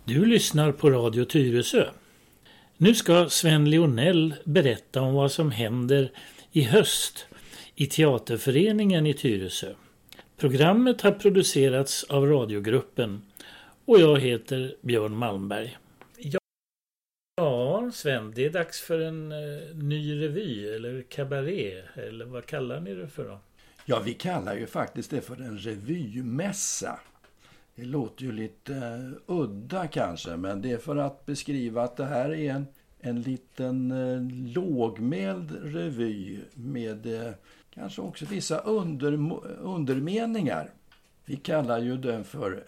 Du lyssnar på Radio Tyresö. Nu ska Sven Leonell berätta om vad som händer i höst i Teaterföreningen i Tyresö. Programmet har producerats av radiogruppen och jag heter Björn Malmberg. Ja, Sven, det är dags för en ny revy eller kabaré, eller vad kallar ni det för då? Ja, vi kallar ju faktiskt det för en revymässa. Det låter ju lite udda kanske, men det är för att beskriva att det här är en liten lågmäld revy med kanske också vissa undermeningar. Vi kallar ju den för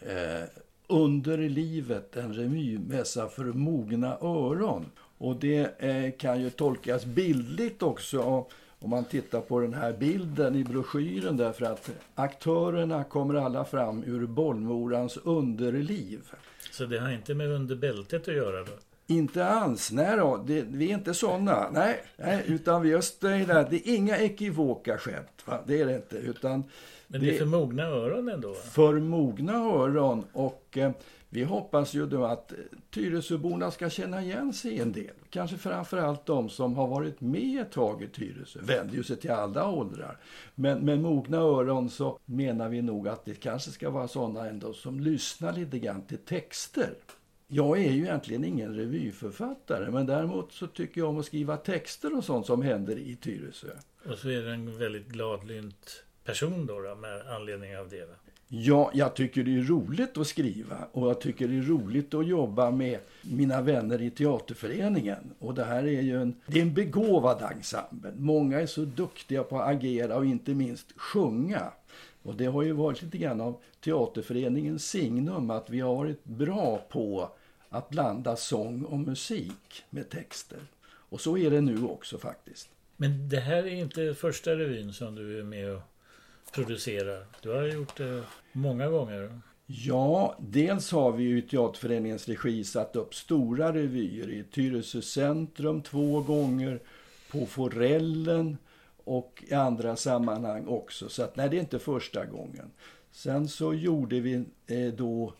Under livet, en revymässa för mogna öron. Och det kan ju tolkas bildligt också om man tittar på den här bilden i broschyren, därför att aktörerna kommer alla fram ur Bollmorans underliv. Så det har inte med underbältet att göra då? Inte alls, nej då, vi är inte sådana, nej, utan vi just det är inga ekivoka skämt, va? Det är det inte, utan... Men det är för mogna öron ändå? För mogna öron, och vi hoppas ju då att Tyresöborna ska känna igen sig en del. Kanske framförallt de som har varit med ett tag i Tyresö. Vänder ju sig till alla åldrar. Men med mogna öron så menar vi nog att det kanske ska vara sådana ändå som lyssnar lite grann till texter. Jag är ju egentligen ingen revyförfattare, men däremot så tycker jag om att skriva texter och sånt som händer i Tyresö. Och så är det en väldigt gladlynt person då med anledning av det, va? Ja, jag tycker det är roligt att skriva, och jag tycker det är roligt att jobba med mina vänner i Teaterföreningen. Och det här är ju det är en begåvad ensemble. Många är så duktiga på att agera och inte minst sjunga. Och det har ju varit lite grann av Teaterföreningens signum att vi har varit bra på att blanda sång och musik med texter. Och så är det nu också faktiskt. Men det här är inte första revyn som du är med och producerar. Du har gjort det många gånger. Ja, dels har vi ju i Teaterföreningens regi satt upp stora revyer i Tyresö centrum 2 gånger, på Forellen och i andra sammanhang också. Så att, nej, det är inte första gången. Sen så gjorde vi då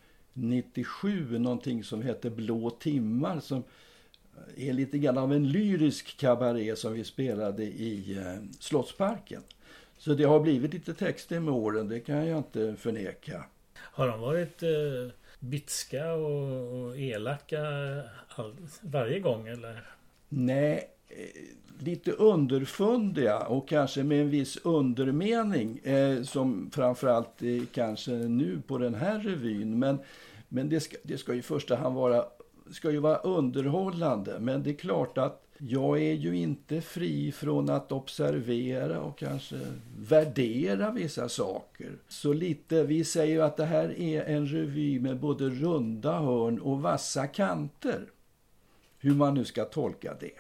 97 någonting som heter Blå timmar, som är lite grann av en lyrisk kabaré som vi spelade i Slottsparken. Så det har blivit lite texter med åren, det kan jag inte förneka. Har de varit bitska och elaka varje gång, eller? Nej, lite underfundiga och kanske med en viss undermening som framförallt kanske nu på den här revyn. Men det ska ju första hand vara underhållande. Men det är klart att jag är ju inte fri från att observera och kanske värdera vissa saker. Så lite, vi säger ju att det här är en revy med både runda hörn och vassa kanter. Hur man nu ska tolka det.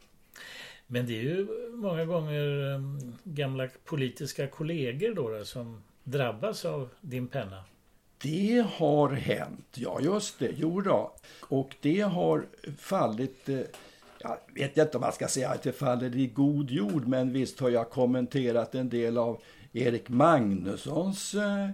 Men det är ju många gånger gamla politiska kollegor då som drabbas av din penna. Det har hänt, ja just det, jo då. Och det har fallit, jag vet inte om man ska säga att det faller i god jord, men visst har jag kommenterat en del av Erik Magnussons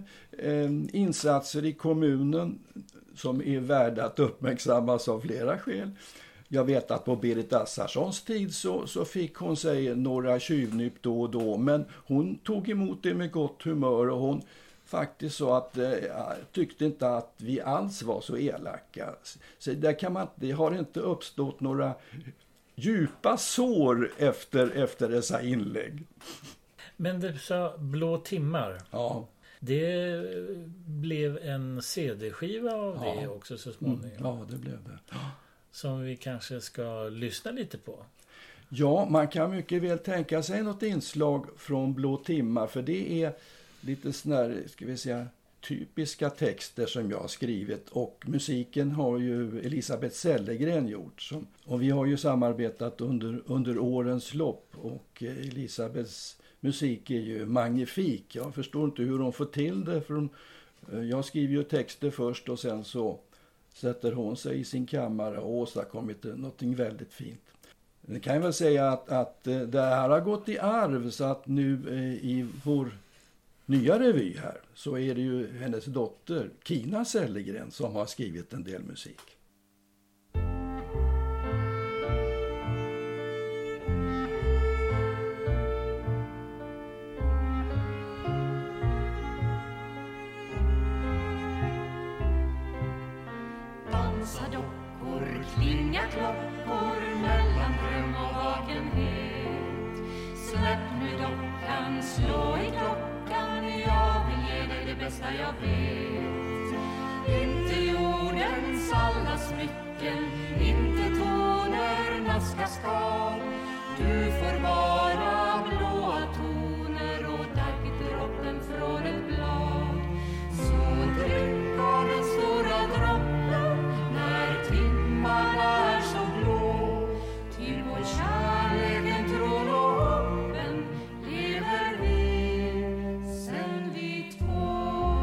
insatser i kommunen som är värda att uppmärksammas av flera skäl. Jag vet att på Berit Assarssons tid så fick hon sig några tjuvnyp då och då, men hon tog emot det med gott humör, och hon faktiskt så att tyckte inte att vi alls var så elaka. Så där det har inte uppstått några djupa sår efter dessa inlägg. Men du sa Blå timmar. Ja. Det blev en CD-skiva av det också så småningom. Ja, det blev det. Ja. Som vi kanske ska lyssna lite på. Ja, man kan mycket väl tänka sig något inslag från Blå timmar, för det är lite sådär, ska vi säga, typiska texter som jag har skrivit, och musiken har ju Elisabeth Sellegren gjort. Och vi har ju samarbetat under årens lopp, och Elisabeths musik är ju magnifik. Jag förstår inte hur hon får till det, för jag skriver ju texter först och sen så sätter hon sig i sin kammare och åstadkommit någonting väldigt fint. Det kan jag väl säga att det här har gått i arv, så att nu i vår nya revy här så är det ju hennes dotter Kina Sellegren som har skrivit en del musik. klinga klockor mellan dröm och vakenhet. Släpp nu dockan, slå i klockan, jag vill ge dig det bästa jag vet. Inte jordens alla smycken, inte tonernas kaskad. Du får bara blåa toner och daggdroppen från ett blad. Så drick av den stora droppen när timmarna är så blå. Till vår kärleken, tron och hoppen lever vi sen vi två.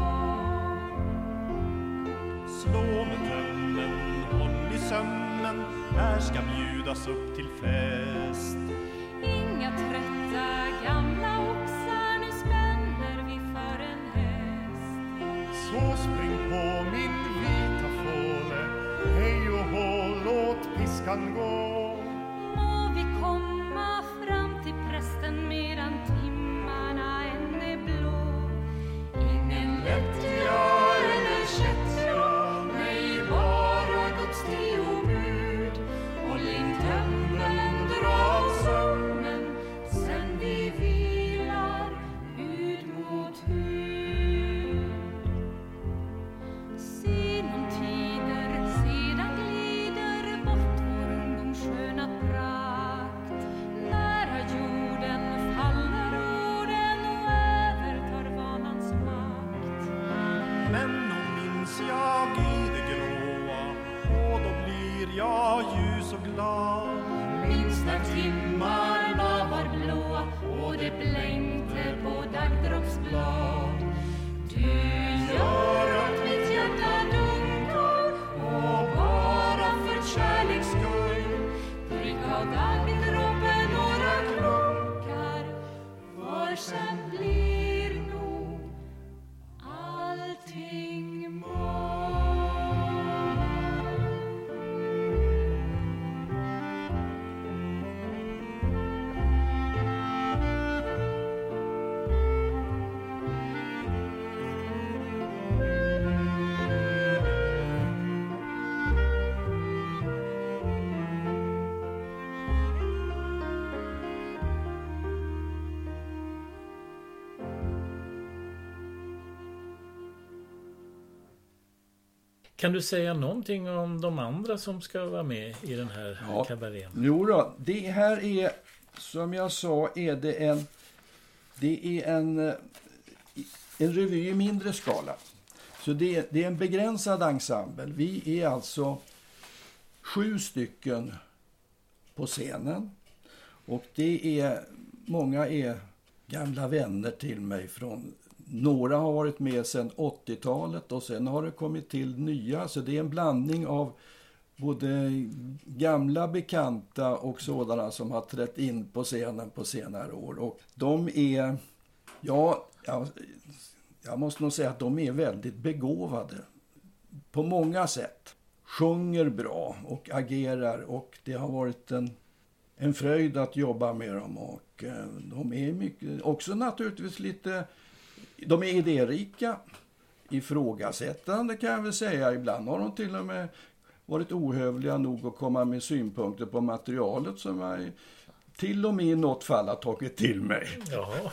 Slå med drömmen, håll i sömnen, här ska bjudas upp till fest. Inga trötta gamla oxar, nu spänner vi för en häst. Så spring på min vita fåle, hej och hå, låt piskan gå. Må vi komma fram till prästen medan timmarna än är blå. Ingen lättja eller kättja, nej bara Guds 10 bud. Och link tömmen, dra av sömnen, sen vi vilar hud mot hud. Sinom tider sedan glider bort vår ungdoms sköna prakt. Nära jorden faller orden och övertar vanans makt. Men då minns jag i det gråa, och då blir jag ljus och glad. Minns när timmarna var blåa och det blänkte på daggdroppsblad. Du gör att mitt hjärta dunkar och bara för kärleks skull. Drick av daggdroppen några klunkar, för sen blir nog allting mål. Kan du säga någonting om de andra som ska vara med i den här kabarén? Jo då, det här är, som jag sa, är det är en revy i mindre skala. Så det är en begränsad ensemble. Vi är alltså 7 stycken på scenen. Och många är gamla vänner till mig från... Några har varit med sedan 80-talet och sen har det kommit till nya. Så det är en blandning av både gamla bekanta och sådana som har trätt in på scenen på senare år. Och de är, jag måste nog säga att de är väldigt begåvade på många sätt. Sjunger bra och agerar, och det har varit en fröjd att jobba med dem. Och de är mycket, också naturligtvis lite... De är idérika, ifrågasättande kan jag väl säga. Ibland har de till och med varit ohövliga nog att komma med synpunkter på materialet som jag till och med i något fall har tagit till mig. Ja.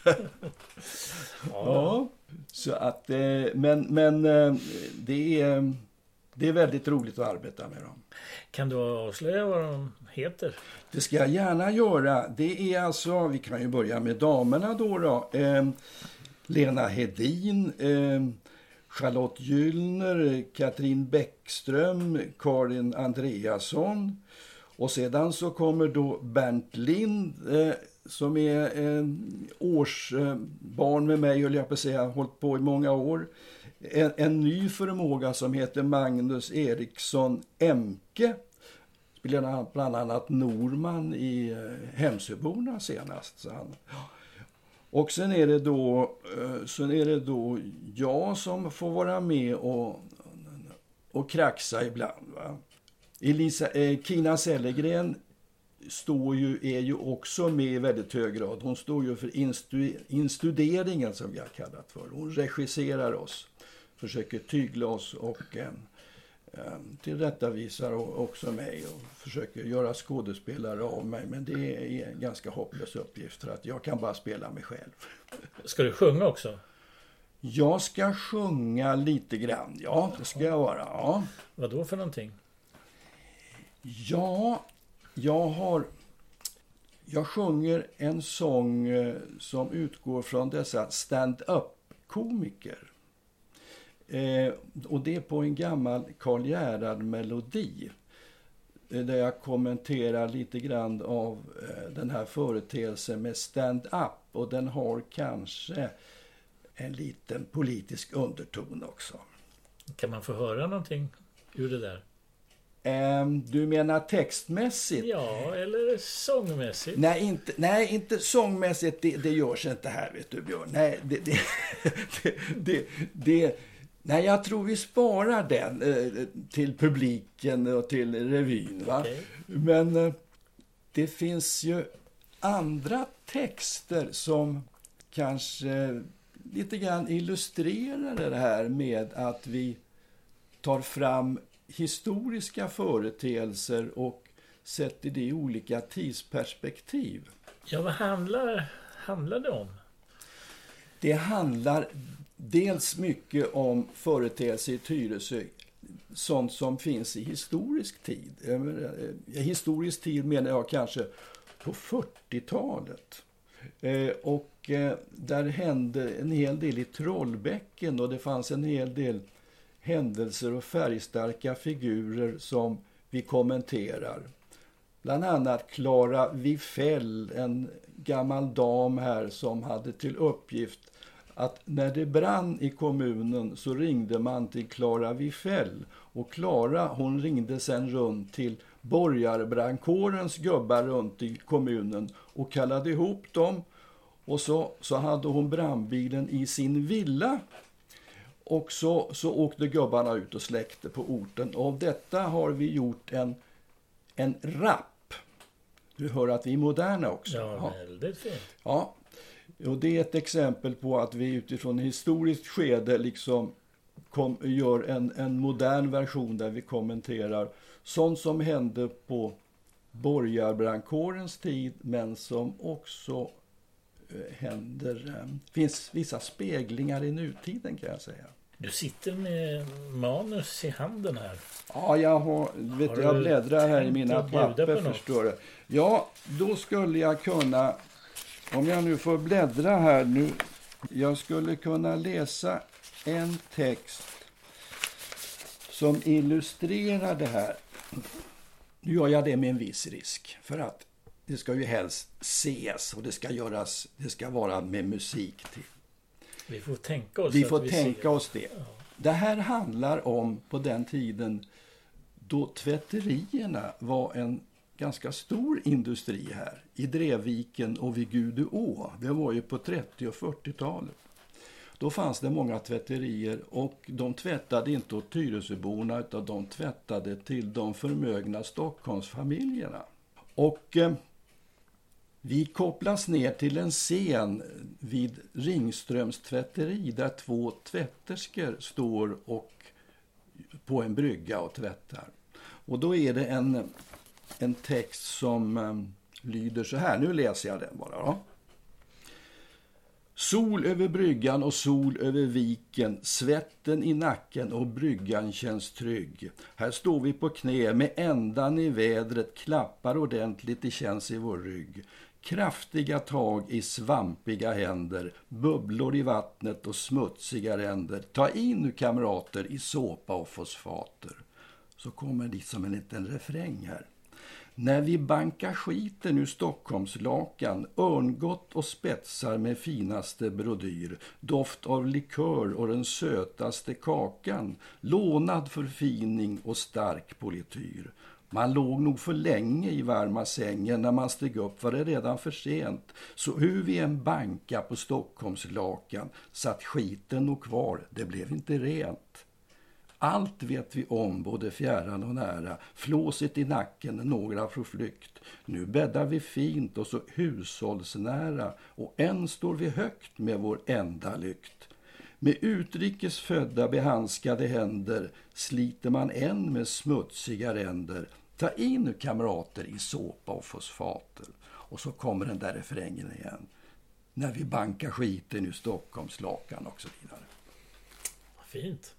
Ja. Så att, men det är väldigt roligt att arbeta med dem. Kan du avslöja vad de heter? Det ska jag gärna göra. Det är alltså, vi kan ju börja med damerna då. Lena Hedin, Charlotte Gyllner, Katrin Bäckström, Karin Andreasson. Och sedan så kommer då Bernt Lind som är årsbarn med mig, höll jag på att säga, hållit på i många år. En ny förmåga som heter Magnus Eriksson Emke. Spelade bland annat Norman i Hemsöborna senast. Så han... Och sen är det då jag som får vara med och kraxa ibland. Va? Kina Sellegren är ju också med i väldigt hög grad. Hon står ju för instuderingen som vi har kallat för. Hon regisserar oss, försöker tygla oss och tillrättavisar också mig och försöker göra skådespelare av mig. Men det är en ganska hopplös uppgift för att jag kan bara spela mig själv. Ska du sjunga också? Jag ska sjunga lite grann. Ja, det ska jag vara. Ja. Vad då för någonting? Ja, jag sjunger en sång som utgår från dessa stand-up-komiker. Och det är på en gammal Karl Gerhard-melodi. Där jag kommenterar lite grann av den här företeelsen med stand-up. Och den har kanske en liten politisk underton också. Kan man få höra någonting ur det där? Du menar textmässigt? Ja, eller sångmässigt? Nej, inte sångmässigt. Det görs inte här, vet du, Björn. Nej, nej, jag tror vi sparar den till publiken och till revyn. Va? Okay. Men det finns ju andra texter som kanske lite grann illustrerar det här med att vi tar fram historiska företeelser och sätter det i olika tidsperspektiv. Ja, vad handlar det om? Det handlar dels mycket om företeelser i Tyresö, sånt som finns i historisk tid. Historisk tid menar jag kanske på 40-talet. Och där hände en hel del i Trollbäcken och det fanns en hel del händelser och färgstarka figurer som vi kommenterar. Bland annat Clara Wiffell, en gammal dam här som hade till uppgift att när det brann i kommunen så ringde man till Clara Wiffell. Och Clara, hon ringde sen runt till borgarbrandkårens gubbar runt i kommunen och kallade ihop dem. Och så hade hon brandbilen i sin villa. Och så åkte gubbarna ut och släckte på orten. Och av detta har vi gjort en rap. Du hör att vi är moderna också. Ja, väldigt fint. Ja, och det är ett exempel på att vi utifrån ett historiskt skede liksom gör en modern version där vi kommenterar sånt som hände på borgarbrandkårens tid men som också finns vissa speglingar i nutiden kan jag säga. Du sitter med manus i handen här. Ja, jag bläddrar här i mina papper förstår du. Ja, då skulle jag kunna, om jag nu får bläddra här nu, jag skulle kunna läsa en text som illustrerar det här. Nu gör jag det med en viss risk för att det ska ju helst ses och det ska vara med musik till. Vi får tänka oss, det. Ja. Det här handlar om på den tiden då tvätterierna var en ganska stor industri här. I Drevviken och vid Gudeå. Det var ju på 30- och 40-talet. Då fanns det många tvätterier och de tvättade inte åt Tyresöborna utan de tvättade till de förmögna Stockholmsfamiljerna. Och vi kopplas ner till en scen vid Ringströms tvätteri där 2 tvätterskor står och på en brygga och tvättar. Och då är det en text som lyder så här. Nu läser jag den bara då. Sol över bryggan och sol över viken, svetten i nacken och bryggan känns trygg. Här står vi på knä med ändan i vädret, klappar ordentligt, det känns i vår rygg. Kraftiga tag i svampiga händer, bubblor i vattnet och smutsiga ränder. Ta in nu kamrater i såpa och fosfater. Så kommer det som en liten refräng här. När vi bankar skiten ur Stockholmslakan, örngott och spetsar med finaste brodyr, doft av likör och den sötaste kakan, lånad förfining och stark polityr. Man låg nog för länge i varma sängen, när man steg upp var det redan för sent. Så hur vi en banka på Stockholmslakan, satt skiten nog kvar, det blev inte rent. Allt vet vi om, både fjärran och nära, flåset i nacken, några på flykt. Nu bäddar vi fint och så hushållsnära, och än står vi högt med vår enda lykt. Med utrikes födda behandskade händer sliter man än med smutsiga ränder. Ta in nu kamrater i såpa och fosfater. Och så kommer den där refrängen igen. När vi bankar skiten i Stockholms lakan och så vidare. Fint.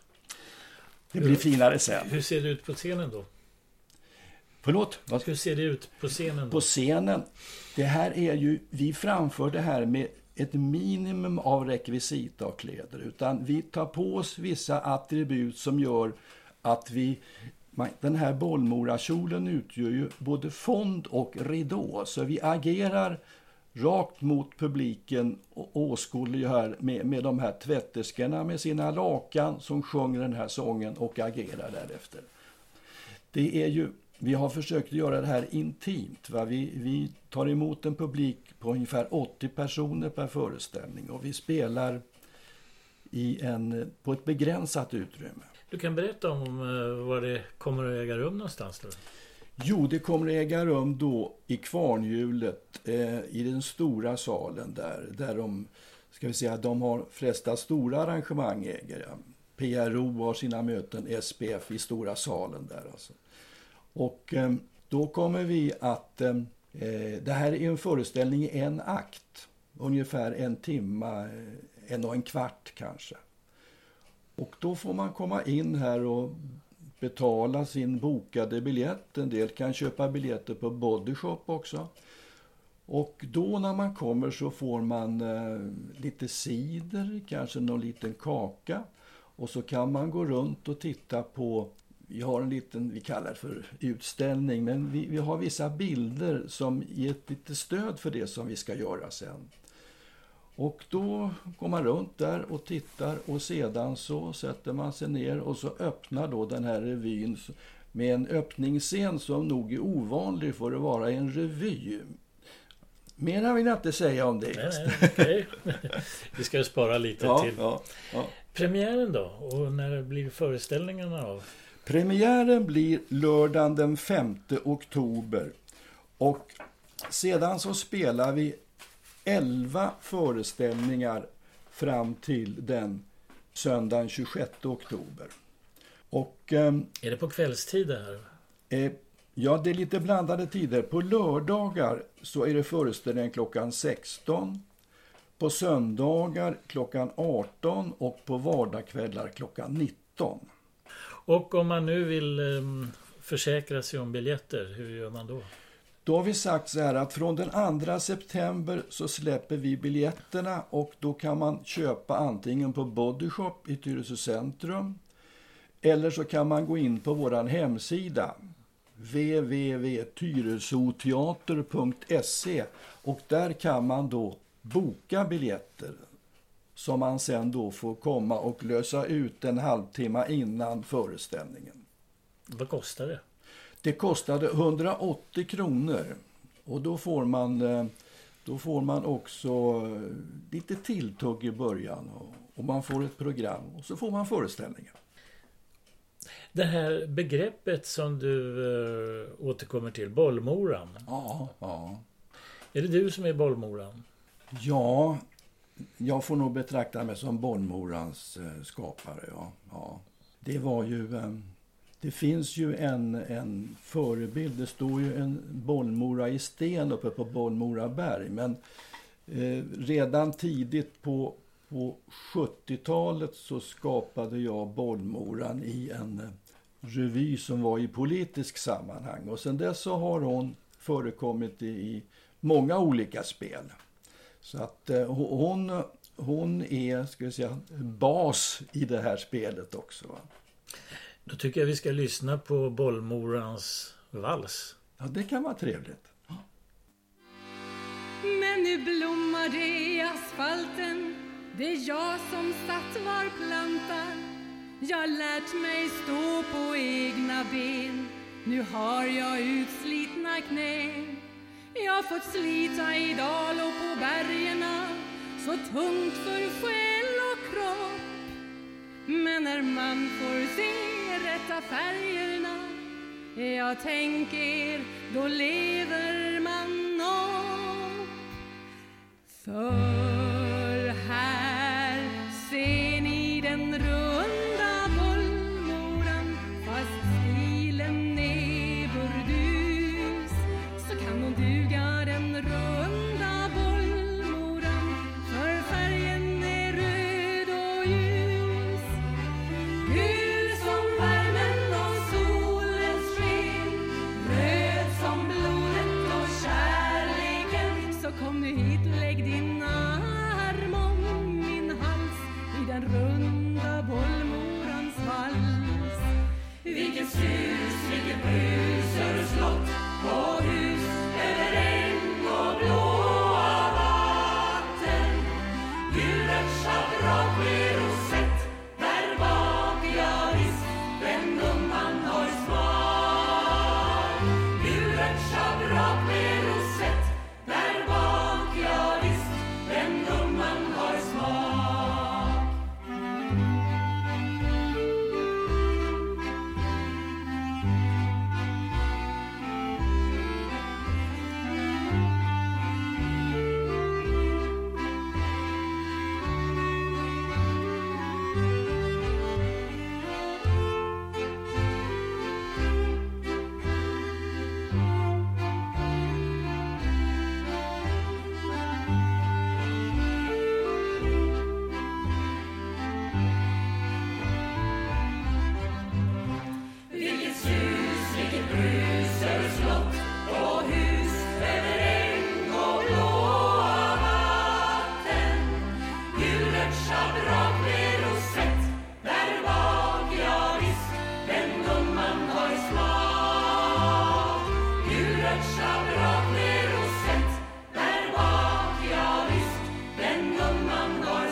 Det blir finare sen. Hur ser det ut på scenen då? Förlåt? Hur ser det ut på scenen då? På scenen, det här är ju, vi framför det här med ett minimum av rekvisita och kläder. Utan vi tar på oss vissa attribut som gör att den här Bollmorakjolen utgör ju både fond och ridå. Så vi agerar rakt mot publiken och åskådliggör med de här tvätterskorna med sina lakan som sjunger den här sången och agerar därefter. Det är ju, vi har försökt göra det här intimt. Va? Vi tar emot en publik på ungefär 80 personer per föreställning och vi spelar på ett begränsat utrymme. Du kan berätta om var det kommer att äga rum någonstans då? Jo, det kommer att äga rum då i Kvarnhjulet i den stora salen där de har flesta stora arrangemang äger. Ja. PRO har sina möten, SPF i stora salen där alltså. Och då kommer vi att, det här är en föreställning i en akt, ungefär 1 timme, 1,25 kanske. Och då får man komma in här och betala sin bokade biljett. En del kan köpa biljetter på Bodyshop också. Och då när man kommer så får man lite cider, kanske någon liten kaka. Och så kan man gå runt och titta på, vi har en liten, vi kallar det för utställning, men vi har vissa bilder som ger lite stöd för det som vi ska göra sen. Och då går man runt där och tittar och sedan så sätter man sig ner och så öppnar då den här revyn med en öppningsscen som nog är ovanlig för att vara en revy. Mer vill jag inte säga om det. Nej, okej. Vi ska spara lite till. Ja. Premiären då? Och när blir föreställningarna av? Premiären blir lördagen den 5 oktober. Och sedan så spelar vi 11 föreställningar fram till den söndagen 26 oktober. Och, är det på kvällstid det här? Ja, det är lite blandade tider. På lördagar så är det föreställningen klockan 16. På söndagar klockan 18 och på vardagskvällar klockan 19. Och om man nu vill försäkra sig om biljetter, hur gör man då? Då har vi sagt så här att från den 2 september så släpper vi biljetterna och då kan man köpa antingen på Bodyshop i Tyresö centrum eller så kan man gå in på våran hemsida www.tyresoteater.se och där kan man då boka biljetter som man sen då får komma och lösa ut en halvtimme innan föreställningen. Vad kostar det? Det kostade 180 kronor och då får man också lite tilltugg i början och man får ett program och så får man föreställningar. Det här begreppet som du återkommer till, Bollmoran. Ja. Är det du som är Bollmoran? Ja, jag får nog betrakta mig som Bollmorans skapare, ja. Det var ju... Det finns ju en förebild, det står ju en Bollmora i sten uppe på Bollmoraberg. Men redan tidigt på 70-talet så skapade jag Bollmoran i en revy som var i politisk sammanhang. Och sen dess så har hon förekommit i många olika spel. Så att hon är, ska jag säga, bas i det här spelet också, va? Då tycker jag vi ska lyssna på Bollmorans vals. Ja, det kan vara trevligt. Men nu blommar det i asfalten. Det är jag som satt var plantar. Jag lärt mig stå på egna ben. Nu har jag utslitna knän. Jag fått slita i dal och på bergerna. Så tungt för själ och kropp. Men när man får se rätta färgerna, jag tänker, då lever man upp. För här ser sjunga Bollmorans vals. Vilket sus, vilket brus över slott och hus, över äng och blåa vatten. Gulrött schabrak med rosett, där bak, ja visst, den gumman har smak. Gulrött schabrak med rosett, där bak, ja visst, den gumman har smak. Vilket sus, vilket brus över slott och hus, över äng och blåa vatten. Gulrött schabrak med rosett, där bak, ja visst, den gumman har smak. Gulrött schabrak med rosett, där bak, ja visst, den gumman har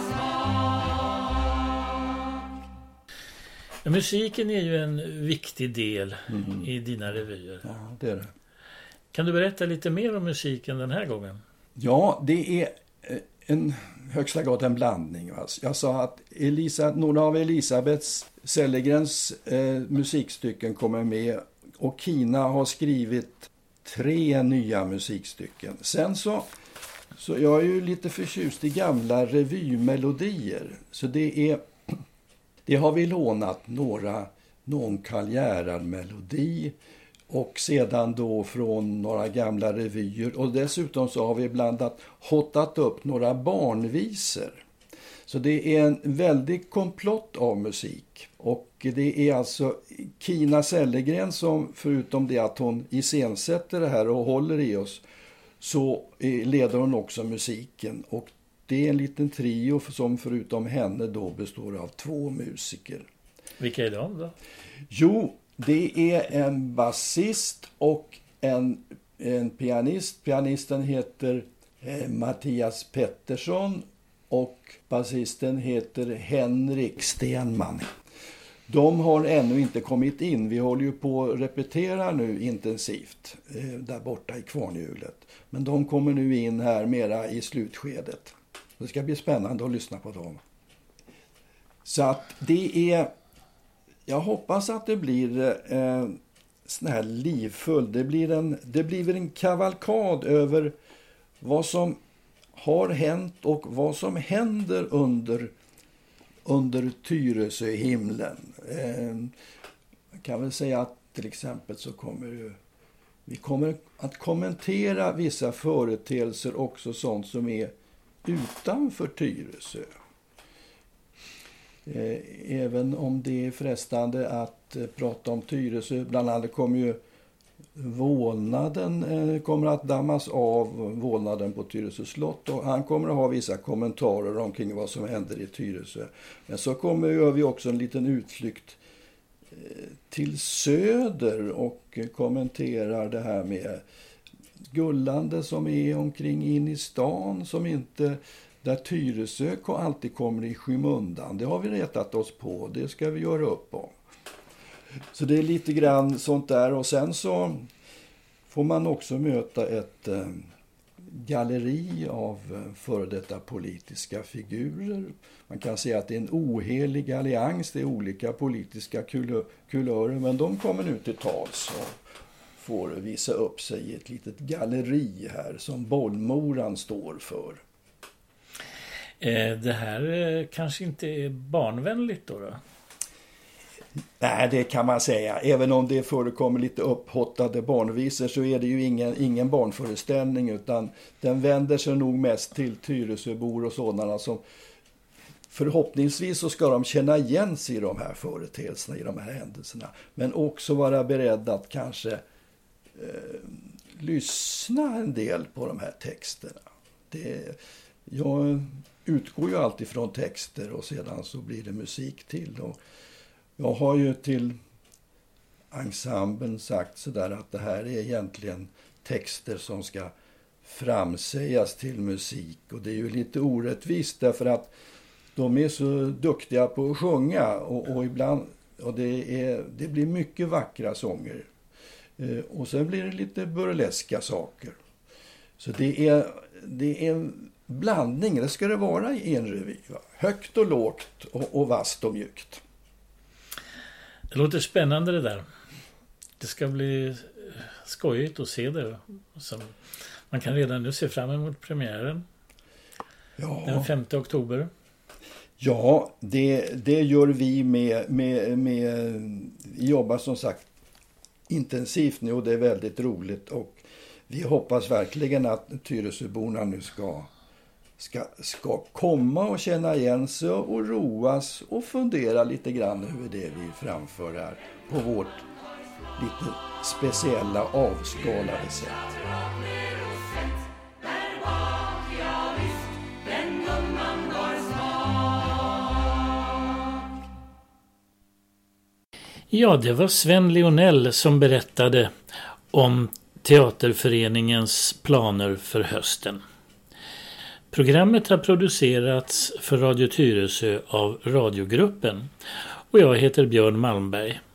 smak. Musiken är ju en viktig del i dina revyer. Ja, det är det. Kan du berätta lite mer om musiken den här gången? Ja, det är en högsta grad en blandning. Alltså. Jag sa att några av Elisabeth Sellegrens musikstycken kommer med och Kina har skrivit 3 nya musikstycken. Sen så jag är ju lite förtjust i gamla revymelodier. Så det har vi lånat någon Karl Gerhard-melodi och sedan då från några gamla revyer. Och dessutom så har vi hottat upp några barnvisor. Så det är en väldigt komplott av musik. Och det är alltså Kina Sellegren som, förutom det att hon iscensätter det här och håller i oss, så leder hon också musiken. Och det är en liten trio som förutom henne då består av 2 musiker. Vilka är de då? Jo, det är en basist och en pianist. Pianisten heter Mattias Pettersson och basisten heter Henrik Stenman. De har ännu inte kommit in. Vi håller ju på att repetera nu intensivt där borta i Kvarnhjulet. Men de kommer nu in här mera i slutskedet. Det ska bli spännande att lyssna på dem. Så att det är... Jag hoppas att det blir sån här livfull. Det blir en kavalkad över vad som har hänt och vad som händer under Tyresö-himlen. Jag kan väl säga att till exempel så vi kommer att kommentera vissa företeelser, också sånt som är utanför Tyresö. Även om det är frestande att prata om Tyresö, bland annat kommer ju vålnaden kommer att dammas av, vålnaden på Tyresö slott, och han kommer att ha vissa kommentarer omkring vad som händer i Tyresö. Men så gör vi också en liten utflykt till söder och kommenterar det här med gullande som är omkring in i stan, som inte, där Tyresö alltid kommer i skymundan. Det har vi retat oss på, det ska vi göra upp om. Så det är lite grann sånt där, och sen så får man också möta ett galleri av före detta politiska figurer. Man kan säga att det är en ohelig allians, det är olika politiska kulörer, men de kommer nu till tals och får visa upp sig i ett litet galleri här som Bollmoran står för. Det här kanske inte är barnvänligt då? Nej, det kan man säga. Även om det förekommer lite upphottade barnvisor så är det ju ingen barnföreställning, utan den vänder sig nog mest till Tyresöbor och sådana som förhoppningsvis så ska de känna igen sig i de här företeelserna, i de här händelserna. Men också vara beredda att kanske lyssna en del på de här texterna. Jag utgår ju alltid från texter och sedan så blir det musik till. Och jag har ju till ensemblen sagt sådär att det här är egentligen texter som ska framsägas till musik. Och det är ju lite orättvist därför att de är så duktiga på att sjunga och ibland, och det blir mycket vackra sånger. Och sen blir det lite burleska saker. Så det är en blandning, det ska det vara i en revy. Va? Högt och lågt och vasst och mjukt. Det låter spännande det där. Det ska bli skojigt att se det. Så man kan redan nu se fram emot premiären. Ja. Den 5 oktober. Ja, det gör vi med vi jobbar som sagt intensivt nu och det är väldigt roligt. Och vi hoppas verkligen att Tyresöborna nu ska komma och känna igen sig och roas och fundera lite grann över det vi framför här på vårt lite speciella avskalade sätt. Ja, det var Sven Lionell som berättade om teaterföreningens planer för hösten. Programmet har producerats för Radio Tyresö av radiogruppen och jag heter Björn Malmberg.